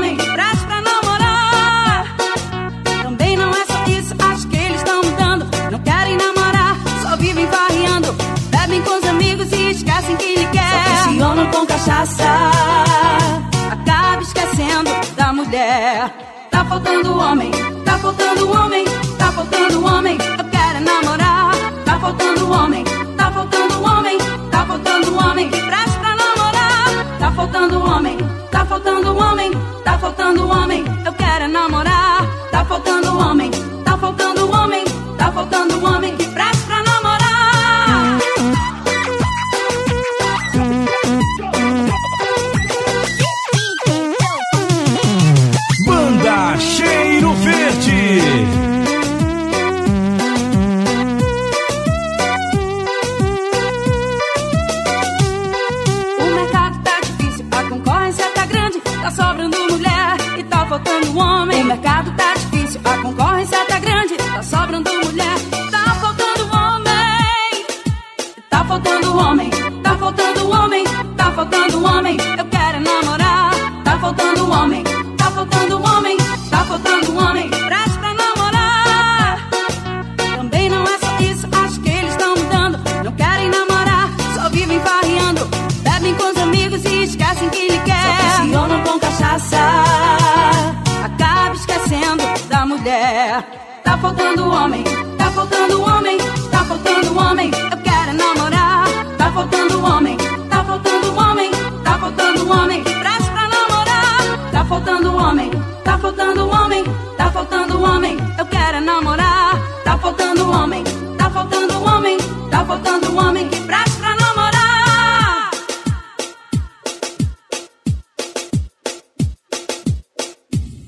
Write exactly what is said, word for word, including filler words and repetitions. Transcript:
homem que preste pra namorar. Também não é só isso, acho que eles estão mudando. Não querem namorar, só vivem farreando. Bebem com os amigos e esquecem quem lhe quer. Só funcionam com cachaça, acaba esquecendo da mulher. Tá faltando homem, tá faltando homem, tá faltando homem. Eu quero namorar. Tá faltando homem, tá faltando homem, tá faltando homem que preste pra namorar. Tá faltando homem, tá faltando homem, tá faltando homem. Eu quero namorar. Tá faltando homem, tá faltando homem, tá faltando homem que preste pra namorar. Banda Cheiro Verde. Tá sobrando mulher e tá faltando homem. O mercado tá difícil, a concorrência tá grande. Tá sobrando mulher, tá faltando homem. Tá faltando homem, tá faltando homem, tá faltando homem. Eu quero namorar. Tá faltando homem, tá faltando homem, tá faltando homem. Preste pra namorar. Também não é só isso, acho que eles estão mudando. Não querem namorar, só vivem farreando. Bebem com os amigos e esquecem quem lhe quer. Funcionam com cachaça, acaba esquecendo da mulher. Tá faltando homem, tá faltando homem, tá faltando homem. Eu quero namorar. Tá faltando homem, tá faltando homem, tá faltando homem. Preste pra namorar. Tá faltando homem, tá faltando homem, tá faltando homem. Eu quero namorar. Tá faltando homem, tá faltando homem, tá faltando homem que preste.